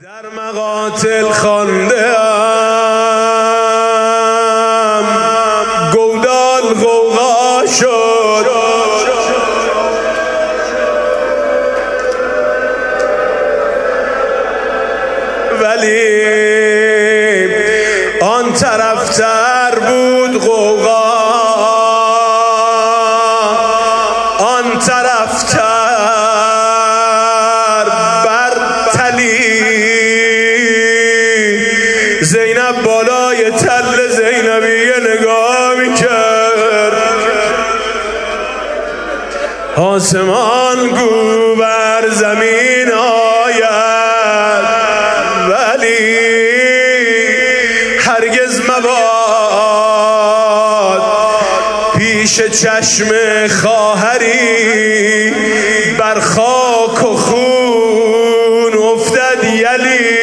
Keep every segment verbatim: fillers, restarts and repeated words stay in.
در مقاتل خوانده ام گودال غوغا شد، ولی آن طرفتر بود غوغا، آن طرفتر بر تلی زینب بالای تل زینبیه نگاه میکرد. آسمان گو بر زمین آید، ولی هرگز مباد پیش چشم خواهری بر خاک و خون افتد یلی.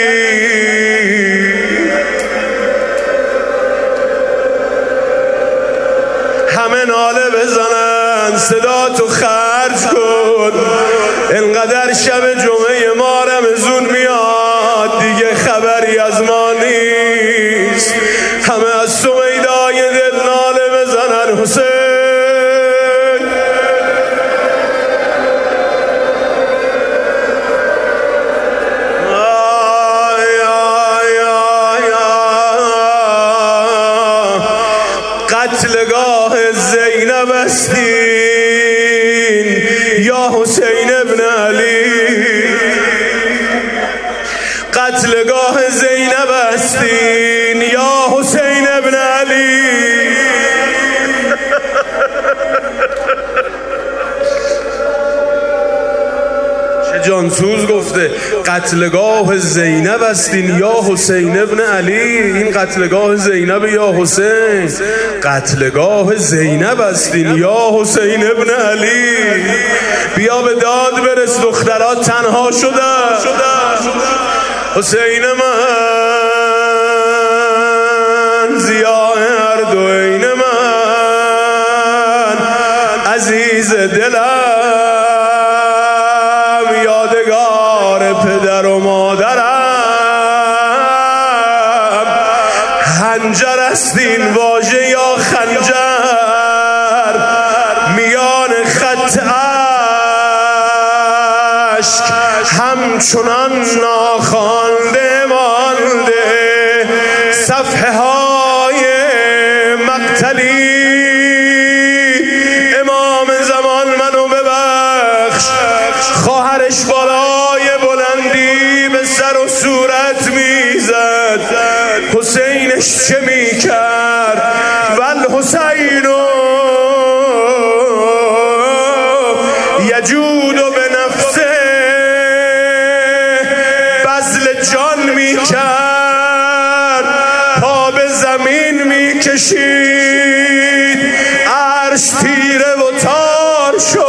همه ناله بزنن، صدا تو خرج کن، انقدر شب جمعه ما رمضون میاد دیگه خبری از ما نیست. همه از سویدای دل ناله بزنن حسین. قتلگاه زینب استین یا حسین ابن علی، قتلگاه زینب استین یا حسین ابن علی. چه جانسوز گفته قتلگاه زینب استین یا حسین ابن علی. این قتلگاه زینب یا حسین؟ قتلگاه زینب استین یا حسین ابن علی. بیا به داد برس، دخترات تنها شده. حسین من، ضیاء اردوین من، عزیز دلم، یادگار پدر و مادرم. خنجر است این واژه یا خنجر، میان خط اشک همچنان ناخوانده مانده صفحه های مقتلی. امام زمان منو ببخش، خواهرش بالای بلندی به سر و صورت میزد. حسینش چه میکرد؟ والحسینو یجود به نفسه، بذل جان میکرد، پا به زمین میکشید، عرش تیره و تار شد.